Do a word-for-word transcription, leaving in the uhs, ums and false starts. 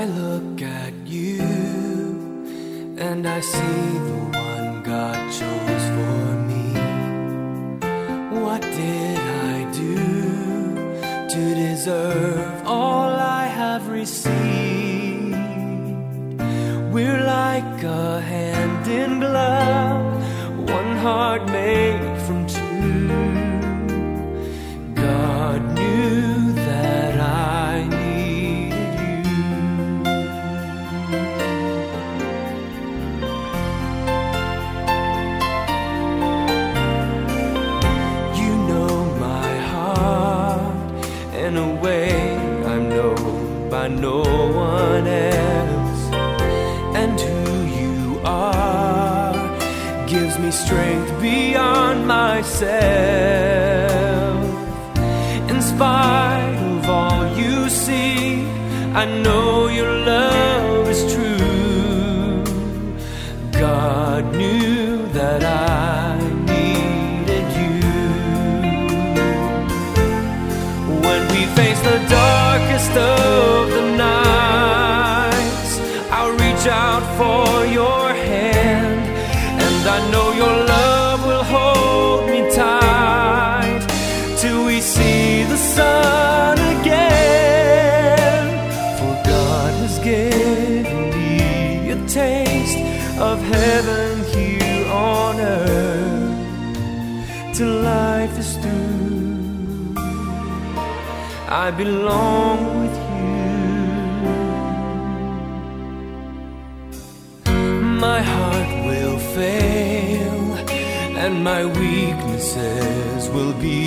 I look at you and I see the one God chose for me. What did I do to deserve all I have received? We're like a hand in glove, one heart made from two. God knew that I needed you. You know my heart in a way I'm known by no one else. And who you are gives me strength beyond myself. In spite of all you see, I know your love is true. God knew that I needed you. When we face the darkest of the nights, I'll reach out for your hand, and I know your love will hold me tight till we see the sun again. For God has given me a taste of heaven here on earth. Till life is through, I belong with you. My heart will fail and my weaknesses will be